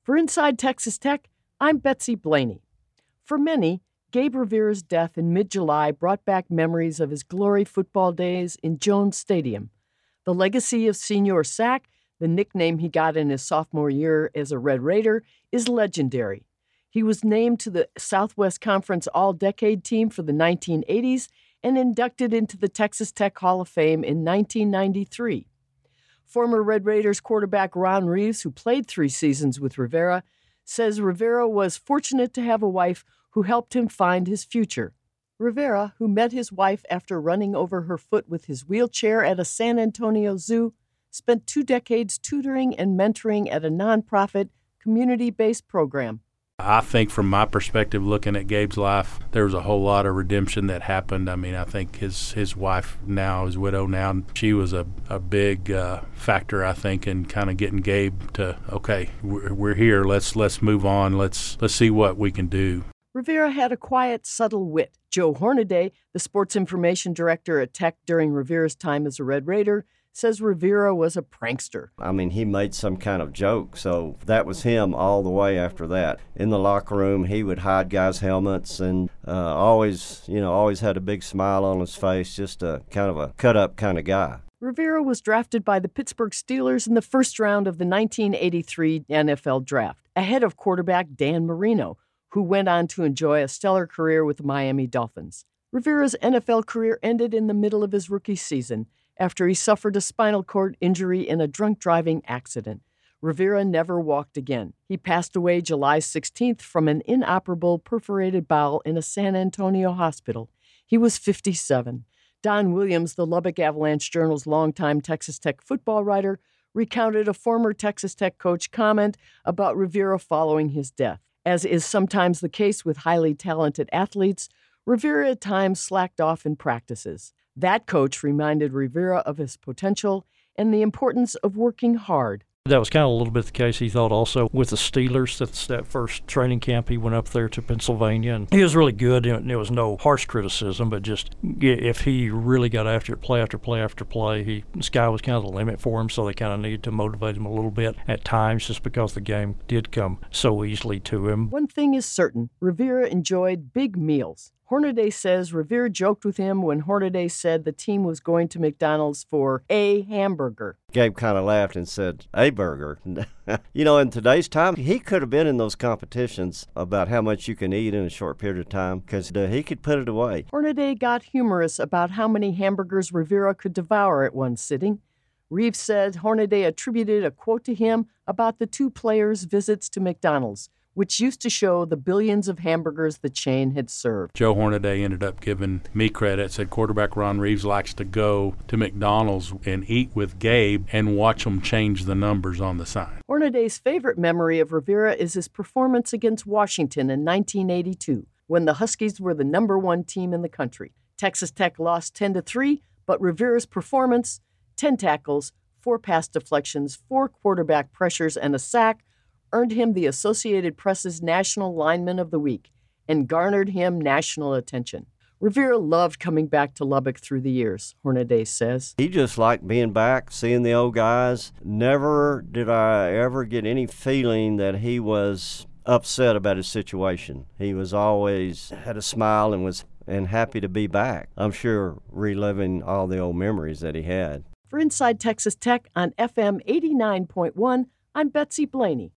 For Inside Texas Tech, I'm Betsy Blaney. For many, Gabe Rivera's death in mid-July brought back memories of his glory football days in Jones Stadium. The legacy of Senior Sack, the nickname he got in his sophomore year as a Red Raider, is legendary. He was named to the Southwest Conference All-Decade Team for the 1980s and inducted into the Texas Tech Hall of Fame in 1993. Former Red Raiders quarterback Ron Reeves, who played 3 seasons with Rivera, says Rivera was fortunate to have a wife who helped him find his future. Rivera, who met his wife after running over her foot with his wheelchair at a San Antonio zoo, spent 2 decades tutoring and mentoring at a nonprofit, community-based program. I think from my perspective, looking at Gabe's life, there was a whole lot of redemption that happened. I mean, I think his wife now, his widow now, she was a big factor, I think, in kind of getting Gabe to, okay, we're here, let's move on, let's see what we can do. Rivera had a quiet, subtle wit. Joe Hornaday, the sports information director at Tech during Rivera's time as a Red Raider, says Rivera was a prankster. I mean, he made some kind of joke, so that was him all the way after that. In the locker room, he would hide guys' helmets and always had a big smile on his face, just a kind of a cut-up kind of guy. Rivera was drafted by the Pittsburgh Steelers in the first round of the 1983 NFL Draft, ahead of quarterback Dan Marino, who went on to enjoy a stellar career with the Miami Dolphins. Rivera's NFL career ended in the middle of his rookie season, after he suffered a spinal cord injury in a drunk driving accident. Rivera never walked again. He passed away July 16th from an inoperable perforated bowel in a San Antonio hospital. He was 57. Don Williams, the Lubbock Avalanche Journal's longtime Texas Tech football writer, recounted a former Texas Tech coach comment about Rivera following his death. As is sometimes the case with highly talented athletes, Rivera at times slacked off in practices. That coach reminded Rivera of his potential and the importance of working hard. That was kind of a little bit the case, he thought, also with the Steelers. That's that first training camp he went up there to Pennsylvania, and he was really good. And there was no harsh criticism, but just if he really got after it, play after play after play, the sky was kind of the limit for him, so they kind of needed to motivate him a little bit at times just because the game did come so easily to him. One thing is certain, Rivera enjoyed big meals. Hornaday says Rivera joked with him when Hornaday said the team was going to McDonald's for a hamburger. Gabe kind of laughed and said, a burger. In today's time, he could have been in those competitions about how much you can eat in a short period of time because he could put it away. Hornaday got humorous about how many hamburgers Rivera could devour at one sitting. Reeves said Hornaday attributed a quote to him about the 2 players' visits to McDonald's, which used to show the billions of hamburgers the chain had served. Joe Hornaday ended up giving me credit, said quarterback Ron Reeves likes to go to McDonald's and eat with Gabe and watch them change the numbers on the sign. Hornaday's favorite memory of Rivera is his performance against Washington in 1982, when the Huskies were the #1 team in the country. Texas Tech lost 10-3, but Rivera's performance, 10 tackles, 4 pass deflections, 4 quarterback pressures, and a sack, earned him the Associated Press's National Lineman of the Week and garnered him national attention. Rivera loved coming back to Lubbock through the years, Hornaday says. He just liked being back, seeing the old guys. Never did I ever get any feeling that he was upset about his situation. He was always had a smile and happy to be back. I'm sure reliving all the old memories that he had. For Inside Texas Tech on FM 89.1, I'm Betsy Blaney.